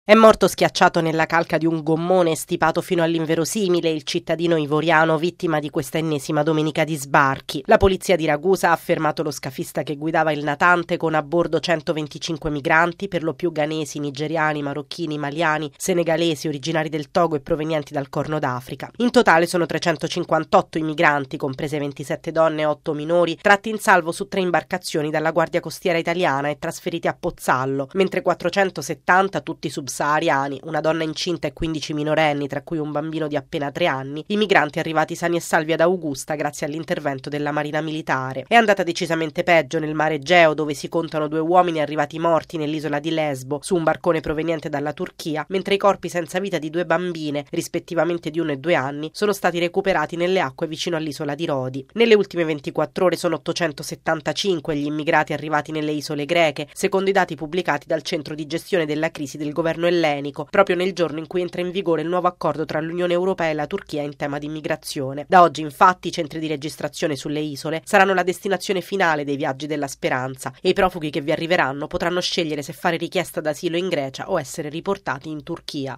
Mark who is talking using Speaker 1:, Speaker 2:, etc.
Speaker 1: È morto schiacciato nella calca di un gommone stipato fino all'inverosimile il cittadino ivoriano vittima di questa ennesima domenica di sbarchi. La polizia di Ragusa ha fermato lo scafista che guidava il natante con a bordo 125 migranti, per lo più ghanesi, nigeriani, marocchini, maliani, senegalesi, originari del Togo e provenienti dal Corno d'Africa. In totale sono 358 i migranti, comprese 27 donne e 8 minori, tratti in salvo su 3 imbarcazioni dalla Guardia Costiera italiana e trasferiti a Pozzallo, mentre 470, tutti subsahariani, una donna incinta e 15 minorenni, tra cui un bambino di appena 3 anni, i migranti arrivati sani e salvi ad Augusta grazie all'intervento della Marina Militare. È andata decisamente peggio nel mare Egeo, dove si contano 2 uomini arrivati morti nell'isola di Lesbo su un barcone proveniente dalla Turchia, mentre i corpi senza vita di 2 bambine, rispettivamente di 1 e 2 anni, sono stati recuperati nelle acque vicino all'isola di Rodi. Nelle ultime 24 ore sono 875 gli immigrati arrivati nelle isole greche, secondo i dati pubblicati dal centro di gestione della crisi del governo ellenico, proprio nel giorno in cui entra in vigore il nuovo accordo tra l'Unione Europea e la Turchia in tema di immigrazione. Da oggi, infatti, i centri di registrazione sulle isole saranno la destinazione finale dei viaggi della speranza e i profughi che vi arriveranno potranno scegliere se fare richiesta d'asilo in Grecia o essere riportati in Turchia.